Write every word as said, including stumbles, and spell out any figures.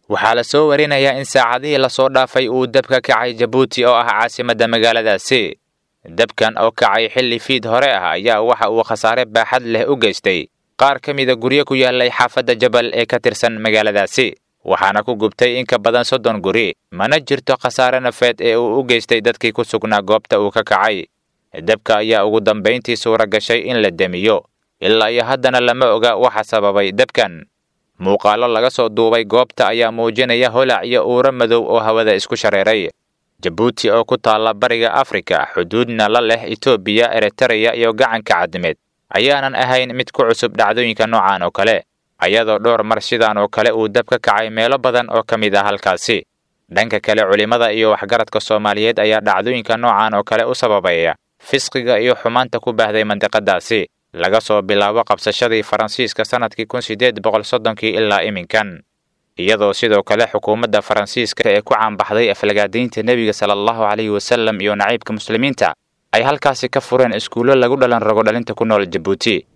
waxaa la soo warinayaa in saacadihii la soo dhaafay uu dab ka kacay Jabuuti oo ah caasimadda magaaladaasi. dabkan oo kacay xilli fiid hore ah ayaa waxa uu khasaare baaxad leh u geystay qaar ka mid ah guryo ku yaallay xaafadda Jabal ee ka tirsan magaaladaasi, waxaana ku gubtay in ka badan soddon guri. mana jirto khasaare nafeed ee uu u geystay dadkii ku sugnaa goobta uu ka kacay. dabka ayaa ugu dambeyntii suura gashay in la damiyo, ilaa iyo haddana lama oga waxa sababay dabkan. muuqaallo laga soo duubay goobta ayaa muujinaya holac iyo uuro madow oo hawada isku shareeray. Jabuuti oo ku taalla bariga Afrika, xuduudna la leh Itoobiya, Eritrea iyo gacanka Cadmeed, ayaanan ahayn mid ku cusub dhacdooyinka noocan oo kale, ayadoo dhowr mar sidaan oo kale uu dab ka kacay meelo badan oo ka mid ah halkaasi. dhanka kale, culimada iyo waxgaradka Soomaaliyeed ayaa dhacdooyinka noocan oo kale u sababaya fisqiga iyo xumaanta ku baahday mantiqadaasi laga soo bilaabo qabsashadii Faransiiska sanadkii kun sideed boqol soddonkii ilaa iminkan, iyadoo sidoo kale xukuumadda Faransiiska ee ku caanbaxday aflagaadaynta Nebiga sallallahu alayhi wasallam iyo naciibka muslimiinta ay halkaasi ka fureen iskuulo lagu dhalan rago dhalinta ku nool Jabuuti.